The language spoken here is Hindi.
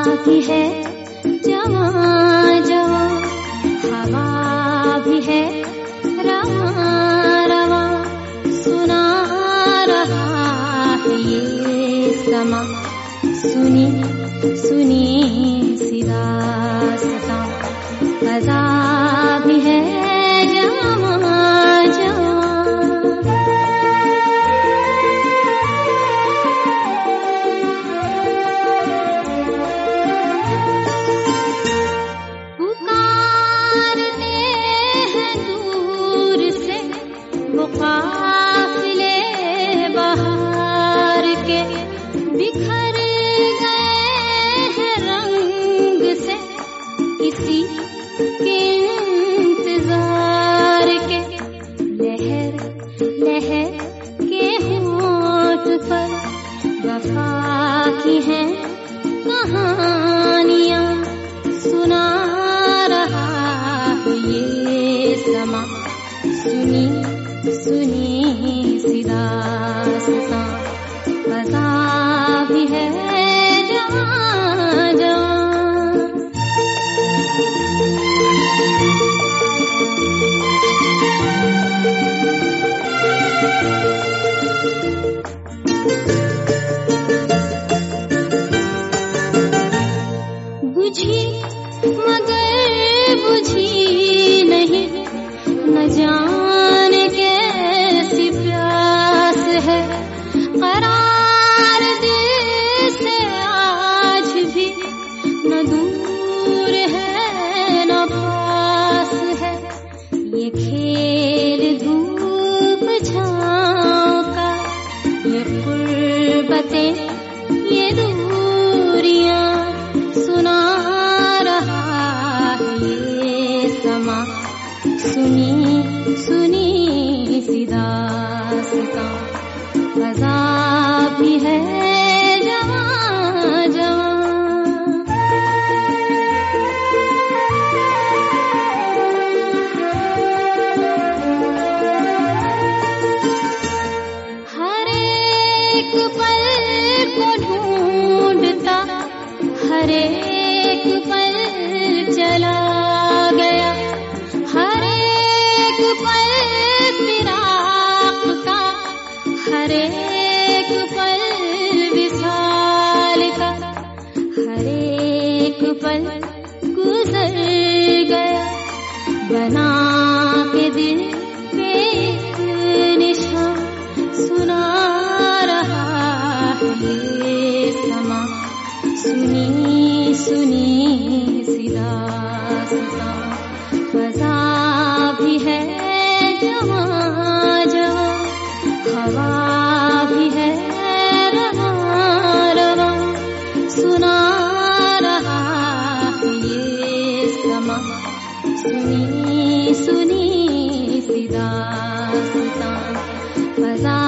भी है जवां जवां, हवा भी है रवां रवां, सुना रहा है ये समा। सुनी सुनी सी दास्तां, फ़ज़ा भी है जवां जवां। पुकारते हैं दूर से वो काफ़िले बहार के, बिखर गए हैं रंग से किसी के इंतजार के। लहर लहर के होंठ पर वफा की हैं कहानियां, सुना रहा है ये समा। सुनी सुनी सी दास्तां, फ़ज़ा भी है जवां जवां। बुझी मगर बुझी नहीं, न जाने कैसी प्यास है, करार दिल से आज भी न दूर है न पास है। ये खेल धूप छाँव का, ये ग़ुर्बतें ये दूरियां, सुना रहा है ये समा। सुनी सुनी सी दास्तां, फ़ज़ा भी है जवां जवां। हर एक पल को ढूंढता, हर एक पल चला गया, हर एक पल फिराक का, हर एक पल विसाल का, हर एक पल गुजर गया, बना के दिल पे एक निशान, सुना रहा है ये समा। सुनी सुनी सी दास्तां, फ़ज़ा भी है जवां जवां, हवा भी है रवां रवां, सुना रहा है ये समा। सुनी सुनी सी दास्तां, फ़ज़ा